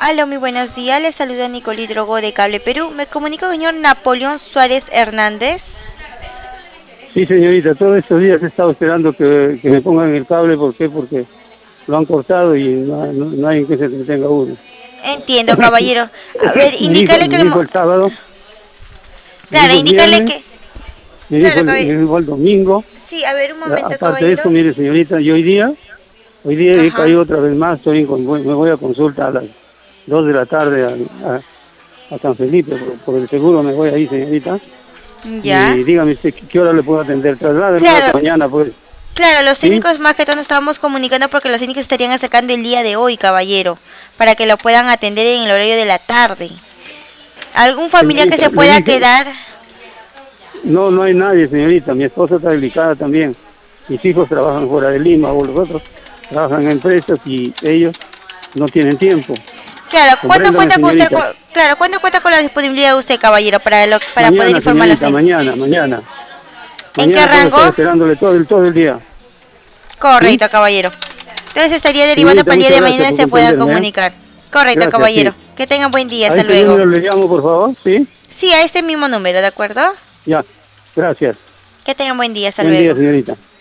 Aló, muy buenos días. Les saluda Nicolí Drogo de Cable Perú. Me comunico con el señor Napoleón Suárez Hernández. Sí, señorita, todos estos días he estado esperando que me pongan el cable. ¿Por qué? Porque lo han cortado y no hay en qué se entretenga uno. Entiendo, caballero. A ver, Me dijo, indícale que me dijo el sábado, me Claro, dijo el indícale viernes, que... Claro, caballero. me dijo el domingo. Sí, a ver, un momento, Aparte de caballero. eso, mire, señorita, y hoy día he Ajá. caído otra vez más. Me voy a consulta a las 2 de la tarde a San Felipe. Por el seguro me voy ahí, señorita. Ya. Y dígame usted, ¿qué hora le puedo atender? Trasládemelo hasta Claro, mañana, pues. claro, los ¿Sí? técnicos más que todo nos estábamos comunicando porque los técnicos estarían acercando el día de hoy, caballero, para que lo puedan atender en el horario de la tarde. ¿Algún familiar que Señorita, se le pueda dije, quedar? no, no hay nadie, señorita. Mi esposa está delicada también. Mis hijos trabajan fuera de Lima o los otros trabajan en empresas y ellos no tienen tiempo. Claro, ¿cuándo Compréndame, cuenta con usted? señorita. Claro, ¿cuándo cuenta con la disponibilidad de usted, caballero, para poder Mañana, informar a la señorita, gente? mañana. ¿En qué Mañana puedo rango? estar esperándole todo el día. ¿Sí? Correcto, caballero. Entonces estaría derivando Señorita, para el día muchas de gracias mañana y por se puedan comprenderme, ¿eh? comunicar. Correcto, Gracias, caballero. sí. Que tengan buen día. A Hasta este luego. número le llamo, por favor, ¿sí? Sí, a este mismo número, ¿de acuerdo? Ya, gracias. Que tengan buen día. Hasta Buen día, luego. señorita.